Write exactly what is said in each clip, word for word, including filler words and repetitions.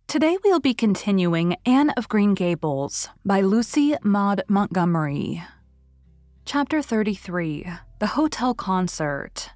Today we'll be continuing Anne of Green Gables by Lucy Maud Montgomery. Chapter thirty-three, The Hotel Concert.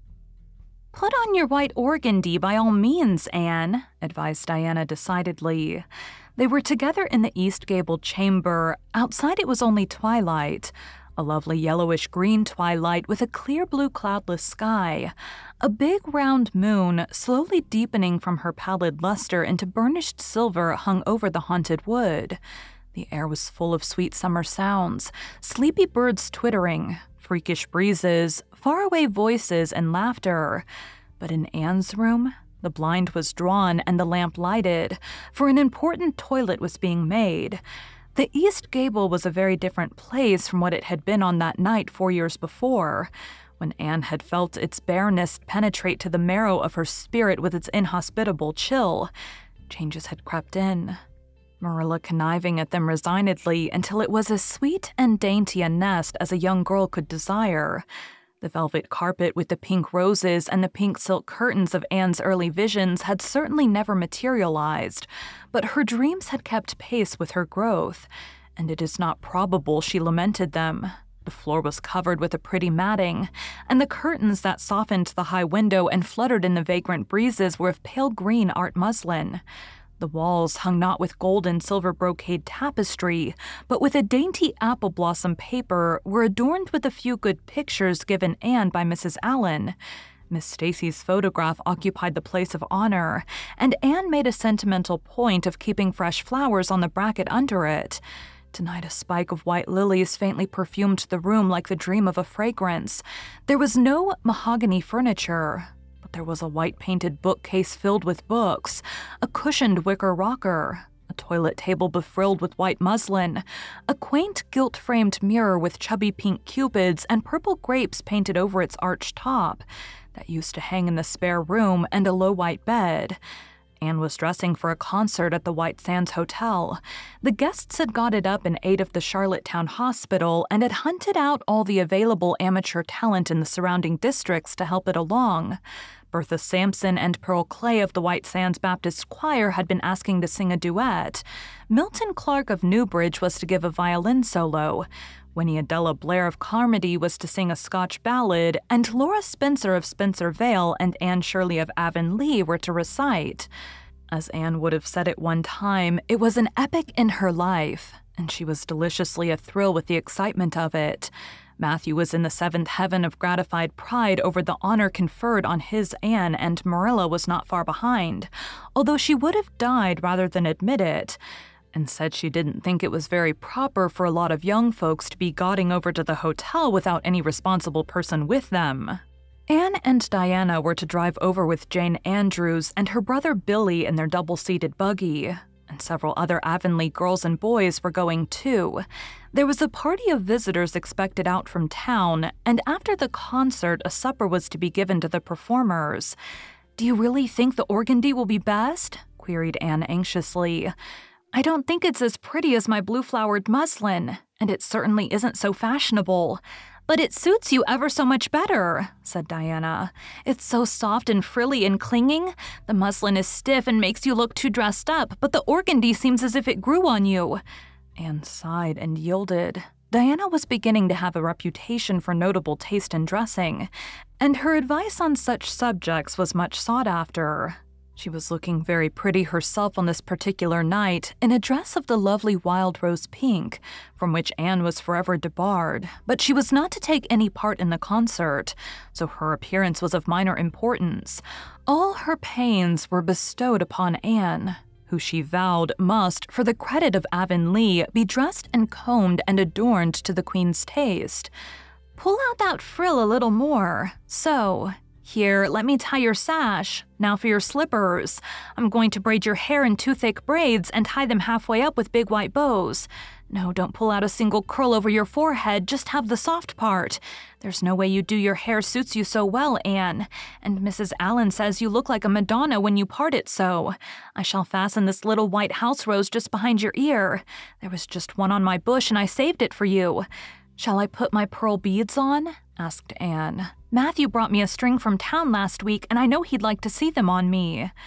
"Put on your white organdy by all means, Anne," advised Diana decidedly. They were together in the east gabled chamber. Outside it was only twilight, a lovely yellowish-green twilight with a clear blue cloudless sky, a big round moon slowly deepening from her pallid luster into burnished silver hung over the haunted wood. The air was full of sweet summer sounds, sleepy birds twittering, freakish breezes, faraway voices, and laughter. But in Anne's room, the blind was drawn and the lamp lighted, for an important toilet was being made. The east gable was a very different place from what it had been on that night four years before, when Anne had felt its bareness penetrate to the marrow of her spirit with its inhospitable chill. Changes had crept in, Marilla conniving at them resignedly until it was as sweet and dainty a nest as a young girl could desire. The velvet carpet with the pink roses and the pink silk curtains of Anne's early visions had certainly never materialized, but her dreams had kept pace with her growth, and it is not probable she lamented them. The floor was covered with a pretty matting, and the curtains that softened the high window and fluttered in the vagrant breezes were of pale green art muslin. The walls hung not with gold and silver brocade tapestry, but with a dainty apple blossom paper, were adorned with a few good pictures given Anne by Missus Allen. Miss Stacy's photograph occupied the place of honor, and Anne made a sentimental point of keeping fresh flowers on the bracket under it. Tonight a spike of white lilies faintly perfumed the room like the dream of a fragrance. There was no mahogany furniture, but there was a white-painted bookcase filled with books, a cushioned wicker rocker, a toilet table befrilled with white muslin, a quaint gilt-framed mirror with chubby pink cupids and purple grapes painted over its arched top that used to hang in the spare room, and a low white bed. Anne was dressing for a concert at the White Sands Hotel. The guests had got it up in aid of the Charlottetown Hospital and had hunted out all the available amateur talent in the surrounding districts to help it along. Bertha Sampson and Pearl Clay of the White Sands Baptist Choir had been asking to sing a duet. Milton Clark of Newbridge was to give a violin solo. Winnie Adela Blair of Carmody was to sing a Scotch ballad, and Laura Spencer of Spencer Vale and Anne Shirley of Avonlea were to recite. As Anne would have said at one time, it was an epic in her life, and she was deliciously athrill with the excitement of it. Matthew was in the seventh heaven of gratified pride over the honor conferred on his Anne, and Marilla was not far behind, although she would have died rather than admit it, and said she didn't think it was very proper for a lot of young folks to be gauding over to the hotel without any responsible person with them. Anne and Diana were to drive over with Jane Andrews and her brother Billy in their double-seated buggy, and several other Avonlea girls and boys were going too. There was a party of visitors expected out from town, and after the concert a supper was to be given to the performers. "Do you really think the organdy will be best?" queried Anne anxiously. "I don't think it's as pretty as my blue-flowered muslin, and it certainly isn't so fashionable. But it suits you ever so much better," said Diana. "It's so soft and frilly and clinging. The muslin is stiff and makes you look too dressed up, but the organdy seems as if it grew on you." Anne sighed and yielded. Diana was beginning to have a reputation for notable taste in dressing, and her advice on such subjects was much sought after. She was looking very pretty herself on this particular night, in a dress of the lovely wild rose pink, from which Anne was forever debarred, but she was not to take any part in the concert, so her appearance was of minor importance. All her pains were bestowed upon Anne, who she vowed must, for the credit of Avonlea, be dressed and combed and adorned to the Queen's taste. "Pull out that frill a little more. So. Here, let me tie your sash. Now for your slippers. I'm going to braid your hair in two thick braids and tie them halfway up with big white bows. No, don't pull out a single curl over your forehead, just have the soft part. There's no way you do your hair suits you so well, Anne, and Missus Allen says you look like a Madonna when you part it so. I shall fasten this little white house rose just behind your ear. There was just one on my bush and I saved it for you. Shall I put my pearl beads on?" asked Anne. "Matthew brought me a string from town last week, and I know he'd like to see them on me."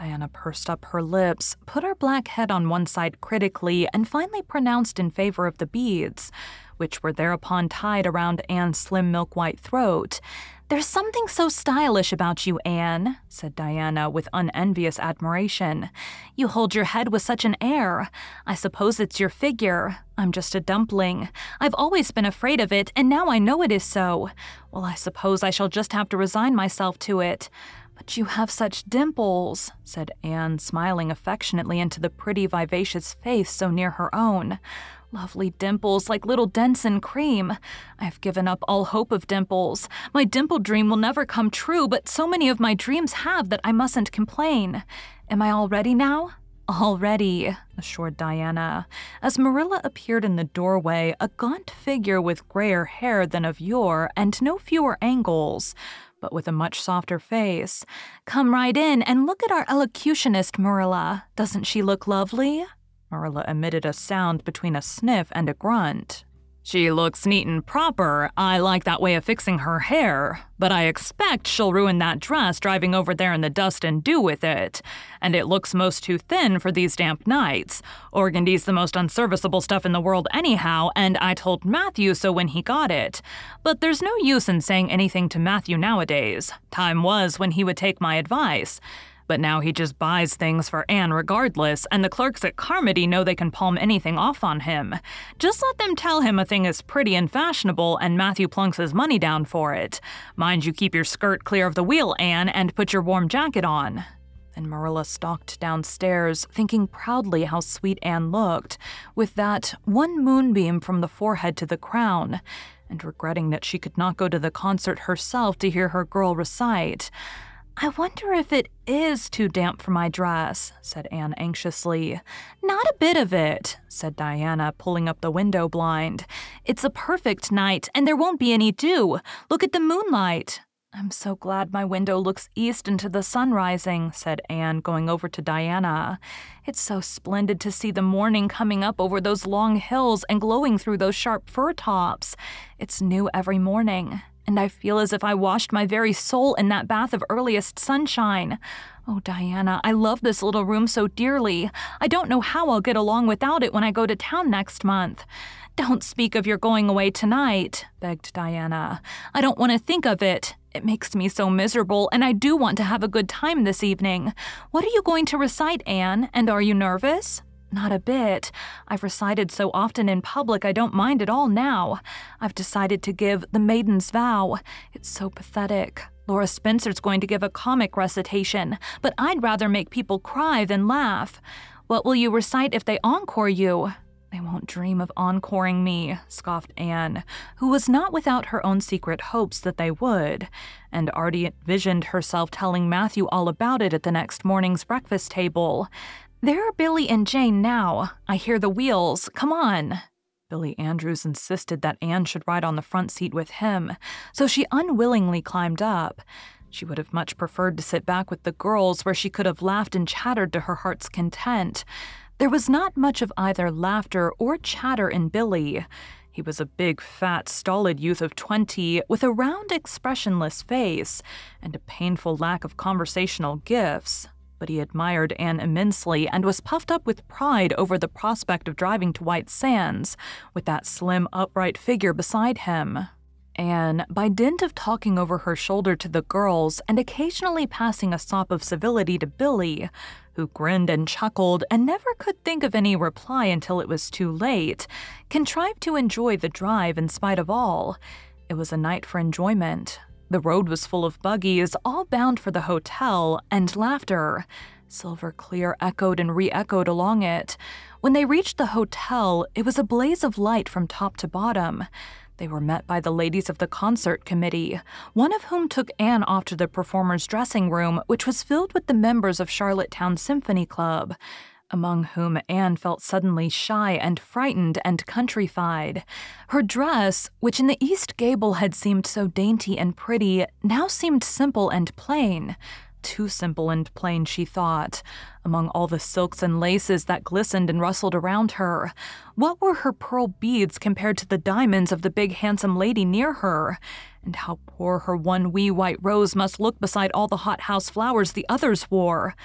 Diana pursed up her lips, put her black head on one side critically, and finally pronounced in favor of the beads, which were thereupon tied around Anne's slim milk-white throat. "There's something so stylish about you, Anne," said Diana with unenvious admiration. "You hold your head with such an air. I suppose it's your figure. I'm just a dumpling. I've always been afraid of it, and now I know it is so. Well, I suppose I shall just have to resign myself to it. But you have such dimples," said Anne, smiling affectionately into the pretty, vivacious face so near her own. "Lovely dimples, like little dents in cream. I've given up all hope of dimples. My dimple dream will never come true, but so many of my dreams have that I mustn't complain. Am I all ready now?" "All ready," assured Diana, as Marilla appeared in the doorway, a gaunt figure with grayer hair than of yore and no fewer angles, but with a much softer face. "Come right in and look at our elocutionist, Marilla. Doesn't she look lovely?" Marilla emitted a sound between a sniff and a grunt. "She looks neat and proper. I like that way of fixing her hair. But I expect she'll ruin that dress driving over there in the dust and dew with it. And it looks most too thin for these damp nights. Organdy's the most unserviceable stuff in the world anyhow, and I told Matthew so when he got it. But there's no use in saying anything to Matthew nowadays. Time was when he would take my advice. But now he just buys things for Anne regardless, and the clerks at Carmody know they can palm anything off on him. Just let them tell him a thing is pretty and fashionable, and Matthew plunks his money down for it. Mind you keep your skirt clear of the wheel, Anne, and put your warm jacket on." And Marilla stalked downstairs, thinking proudly how sweet Anne looked, with that one moonbeam from the forehead to the crown, and regretting that she could not go to the concert herself to hear her girl recite. "I wonder if it is too damp for my dress," said Anne anxiously. "Not a bit of it," said Diana, pulling up the window blind. "It's a perfect night, and there won't be any dew. Look at the moonlight." "I'm so glad my window looks east into the sun rising," said Anne, going over to Diana. "It's so splendid to see the morning coming up over those long hills and glowing through those sharp fir tops. It's new every morning. And I feel as if I washed my very soul in that bath of earliest sunshine. Oh, Diana, I love this little room so dearly. I don't know how I'll get along without it when I go to town next month." "Don't speak of your going away tonight," begged Diana. "I don't want to think of it. It makes me so miserable, and I do want to have a good time this evening. What are you going to recite, Anne, and are you nervous?" "Not a bit. I've recited so often in public I don't mind at all now. I've decided to give The Maiden's Vow. It's so pathetic. Laura Spencer's going to give a comic recitation, but I'd rather make people cry than laugh. What will you recite if they encore you?" "They won't dream of encoring me," scoffed Anne, who was not without her own secret hopes that they would, and already envisioned herself telling Matthew all about it at the next morning's breakfast table. "There are Billy and Jane now. I hear the wheels. Come on." Billy Andrews insisted that Anne should ride on the front seat with him, so she unwillingly climbed up. She would have much preferred to sit back with the girls where she could have laughed and chattered to her heart's content. There was not much of either laughter or chatter in Billy. He was a big, fat, stolid youth of twenty with a round, expressionless face and a painful lack of conversational gifts. But he admired Anne immensely and was puffed up with pride over the prospect of driving to White Sands with that slim, upright figure beside him. Anne, by dint of talking over her shoulder to the girls and occasionally passing a sop of civility to Billy, who grinned and chuckled and never could think of any reply until it was too late, contrived to enjoy the drive in spite of all. It was a night for enjoyment. The road was full of buggies, all bound for the hotel, and laughter, silver clear, echoed and re-echoed along it. When they reached the hotel, it was a blaze of light from top to bottom. They were met by the ladies of the concert committee, one of whom took Anne off to the performers' dressing room, which was filled with the members of Charlottetown Symphony Club, among whom Anne felt suddenly shy and frightened and countrified. Her dress, which in the east gable had seemed so dainty and pretty, now seemed simple and plain. Too simple and plain, she thought. Among all the silks and laces that glistened and rustled around her, what were her pearl beads compared to the diamonds of the big handsome lady near her? And how poor her one wee white rose must look beside all the hothouse flowers the others wore.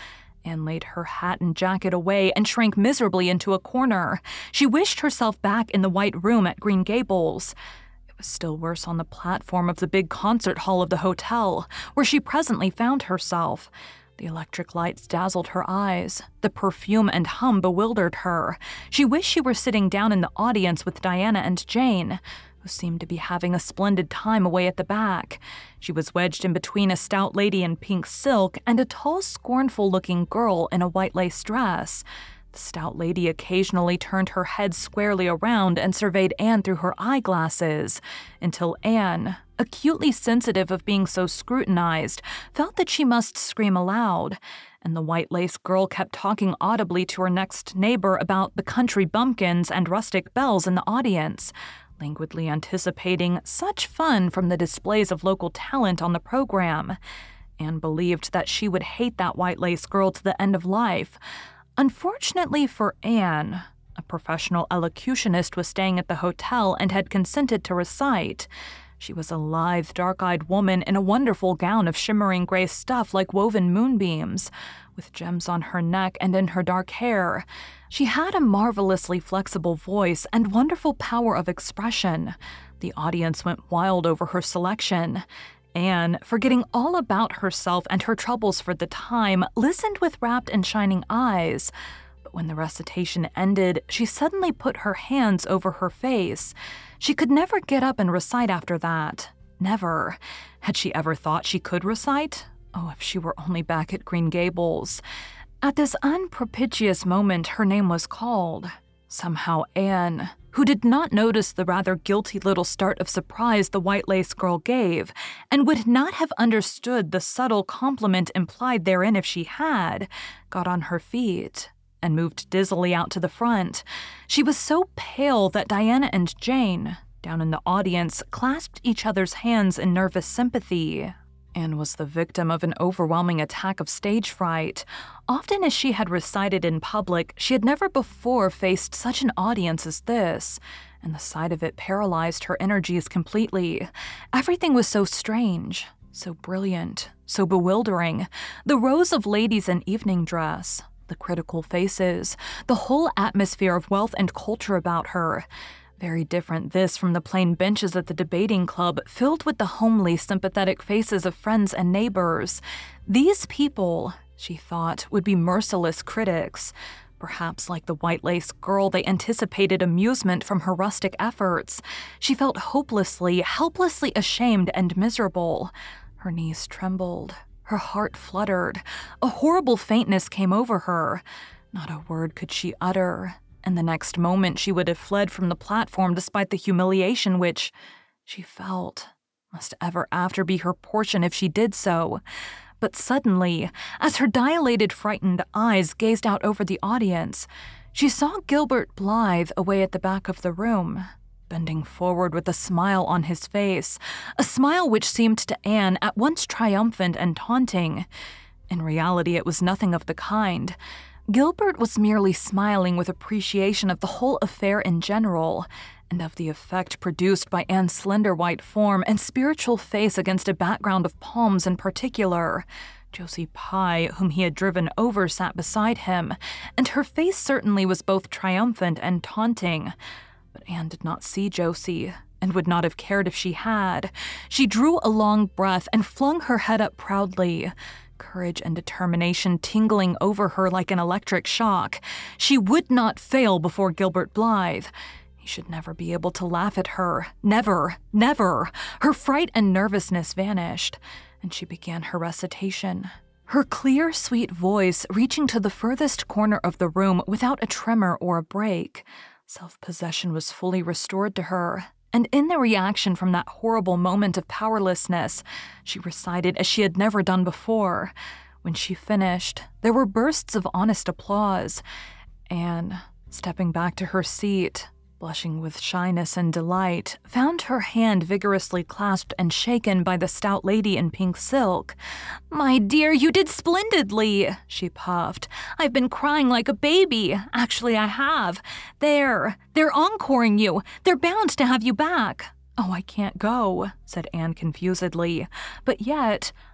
Anne laid her hat and jacket away and shrank miserably into a corner. She wished herself back in the white room at Green Gables. It was still worse on the platform of the big concert hall of the hotel, where she presently found herself. The electric lights dazzled her eyes. The perfume and hum bewildered her. She wished she were sitting down in the audience with Diana and Jane, who seemed to be having a splendid time away at the back. She was wedged in between a stout lady in pink silk and a tall, scornful-looking girl in a white lace dress. The stout lady occasionally turned her head squarely around and surveyed Anne through her eyeglasses, until Anne, acutely sensitive of being so scrutinized, felt that she must scream aloud, and the white lace girl kept talking audibly to her next neighbor about the country bumpkins and rustic belles in the audience, languidly anticipating such fun from the displays of local talent on the program. Anne believed that she would hate that white lace girl to the end of life. Unfortunately for Anne, a professional elocutionist was staying at the hotel and had consented to recite. She was a lithe, dark-eyed woman in a wonderful gown of shimmering gray stuff like woven moonbeams, with gems on her neck and in her dark hair. She had a marvelously flexible voice and wonderful power of expression. The audience went wild over her selection. Anne, forgetting all about herself and her troubles for the time, listened with rapt and shining eyes. But when the recitation ended, she suddenly put her hands over her face. She could never get up and recite after that. Never. Had she ever thought she could recite? Oh, if she were only back at Green Gables. At this unpropitious moment, her name was called. Somehow Anne, who did not notice the rather guilty little start of surprise the white lace girl gave, and would not have understood the subtle compliment implied therein if she had, got on her feet and moved dizzily out to the front. She was so pale that Diana and Jane, down in the audience, clasped each other's hands in nervous sympathy. Anne was the victim of an overwhelming attack of stage fright. Often as she had recited in public, she had never before faced such an audience as this, and the sight of it paralyzed her energies completely. Everything was so strange, so brilliant, so bewildering. The rows of ladies in evening dress, the critical faces, the whole atmosphere of wealth and culture about her. Very different this from the plain benches at the debating club, filled with the homely, sympathetic faces of friends and neighbors. These people, she thought, would be merciless critics. Perhaps like the white lace girl, they anticipated amusement from her rustic efforts. She felt hopelessly, helplessly ashamed and miserable. Her knees trembled. Her heart fluttered. A horrible faintness came over her. Not a word could she utter. And the next moment she would have fled from the platform despite the humiliation which, she felt, must ever after be her portion if she did so. But suddenly, as her dilated, frightened eyes gazed out over the audience, she saw Gilbert Blythe away at the back of the room, bending forward with a smile on his face, a smile which seemed to Anne at once triumphant and taunting. In reality, it was nothing of the kind. Gilbert was merely smiling with appreciation of the whole affair in general, and of the effect produced by Anne's slender white form and spiritual face against a background of palms in particular. Josie Pye, whom he had driven over, sat beside him, and her face certainly was both triumphant and taunting. But Anne did not see Josie, and would not have cared if she had. She drew a long breath and flung her head up proudly, courage and determination tingling over her like an electric shock. She would not fail before Gilbert Blythe. He should never be able to laugh at her. Never, never. Her fright and nervousness vanished, and she began her recitation. Her clear, sweet voice reaching to the furthest corner of the room without a tremor or a break. Self-possession was fully restored to her, and in the reaction from that horrible moment of powerlessness, she recited as she had never done before. When she finished, there were bursts of honest applause. Anne, stepping back to her seat, blushing with shyness and delight, found her hand vigorously clasped and shaken by the stout lady in pink silk. "My dear, you did splendidly," she puffed. "I've been crying like a baby. Actually, I have. There, they're encoring you. They're bound to have you back." "Oh, I can't go," said Anne confusedly. "But yet,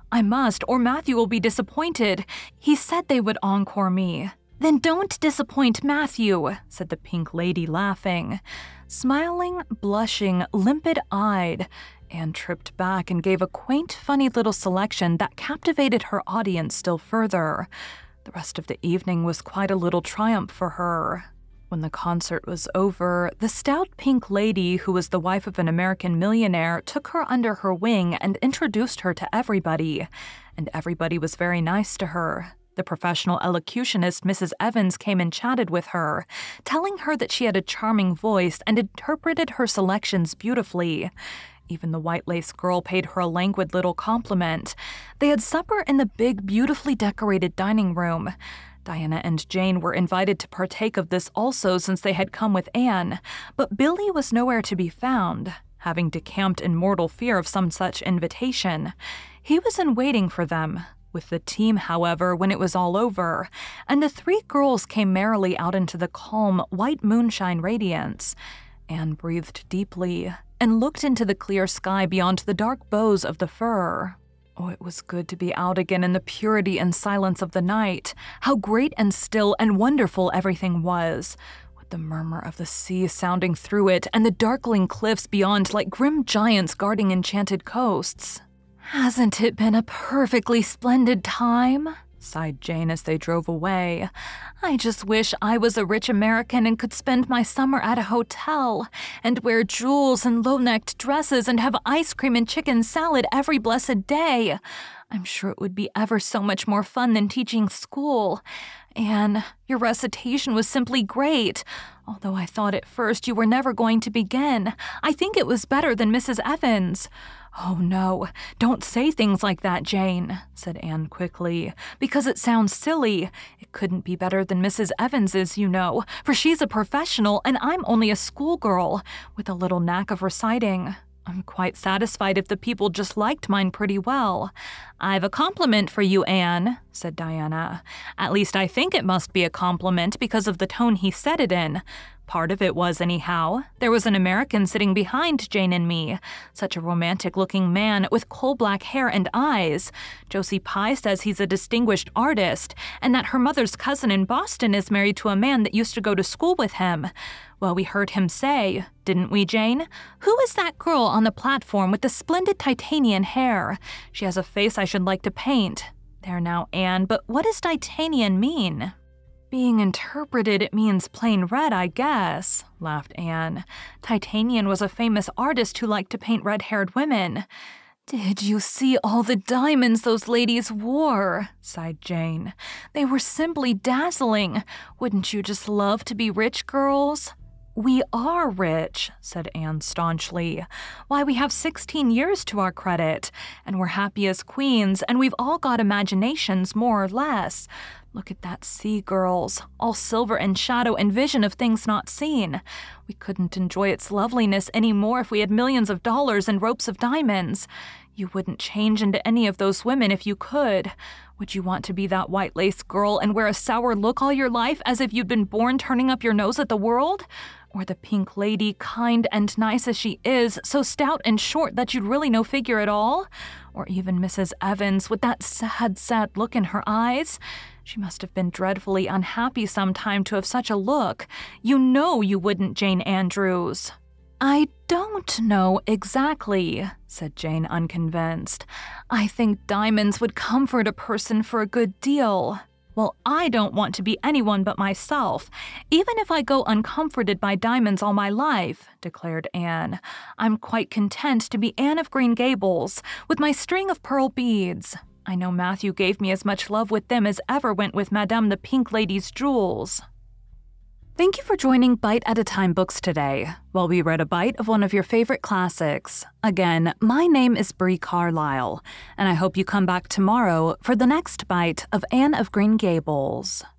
I must, or Matthew will be disappointed. He said they would encore me." "Then don't disappoint Matthew," said the Pink Lady, laughing. Smiling, blushing, limpid-eyed, Anne tripped back and gave a quaint, funny little selection that captivated her audience still further. The rest of the evening was quite a little triumph for her. When the concert was over, the stout Pink Lady, who was the wife of an American millionaire, took her under her wing and introduced her to everybody. And everybody was very nice to her. The professional elocutionist Missus Evans came and chatted with her, telling her that she had a charming voice and interpreted her selections beautifully. Even the white lace girl paid her a languid little compliment. They had supper in the big, beautifully decorated dining room. Diana and Jane were invited to partake of this also since they had come with Anne, but Billy was nowhere to be found, having decamped in mortal fear of some such invitation. He was in waiting for them, with the team, however, when it was all over, and the three girls came merrily out into the calm, white moonshine radiance. Anne breathed deeply and looked into the clear sky beyond the dark boughs of the fir. Oh, it was good to be out again in the purity and silence of the night. How great and still and wonderful everything was, with the murmur of the sea sounding through it and the darkling cliffs beyond like grim giants guarding enchanted coasts. "Hasn't it been a perfectly splendid time?" sighed Jane as they drove away. "I just wish I was a rich American and could spend my summer at a hotel and wear jewels and low-necked dresses and have ice cream and chicken salad every blessed day. I'm sure it would be ever so much more fun than teaching school. Anne, your recitation was simply great, although I thought at first you were never going to begin. I think it was better than Missus Evans." "Oh, no, don't say things like that, Jane," said Anne quickly, "because it sounds silly. It couldn't be better than Missus Evans's, you know, for she's a professional and I'm only a schoolgirl with a little knack of reciting. I'm quite satisfied if the people just liked mine pretty well." "I've a compliment for you, Anne," said Diana. "At least I think it must be a compliment because of the tone he said it in. Part of it was, anyhow. There was an American sitting behind Jane and me. Such a romantic-looking man with coal-black hair and eyes. Josie Pye says he's a distinguished artist, and that her mother's cousin in Boston is married to a man that used to go to school with him. Well, we heard him say, didn't we, Jane? 'Who is that girl on the platform with the splendid titanian hair? She has a face I should like to paint.' There now, Anne, but what does titanian mean?" "Being interpreted, it means plain red, I guess," laughed Anne. "Titanian was a famous artist who liked to paint red-haired women." "Did you see all the diamonds those ladies wore?" sighed Jane. "They were simply dazzling. Wouldn't you just love to be rich, girls?" "We are rich," said Anne staunchly. "Why, we have sixteen years to our credit, and we're happy as queens, and we've all got imaginations, more or less. Look at that sea, girls, all silver and shadow and vision of things not seen. We couldn't enjoy its loveliness any more if we had millions of dollars and ropes of diamonds. You wouldn't change into any of those women if you could. Would you want to be that white lace girl and wear a sour look all your life as if you'd been born turning up your nose at the world? Or the Pink Lady, kind and nice as she is, so stout and short that you'd really no figure at all? Or even Missus Evans with that sad, sad look in her eyes? She must have been dreadfully unhappy sometime to have such a look. You know you wouldn't, Jane Andrews." "I don't know exactly," said Jane, unconvinced. "I think diamonds would comfort a person for a good deal." "Well, I don't want to be anyone but myself, even if I go uncomforted by diamonds all my life," declared Anne. "I'm quite content to be Anne of Green Gables, with my string of pearl beads. I know Matthew gave me as much love with them as ever went with Madame the Pink Lady's jewels." Thank you for joining Bite at a Time Books today, while we read a bite of one of your favorite classics. Again, my name is Brie Carlisle, and I hope you come back tomorrow for the next bite of Anne of Green Gables.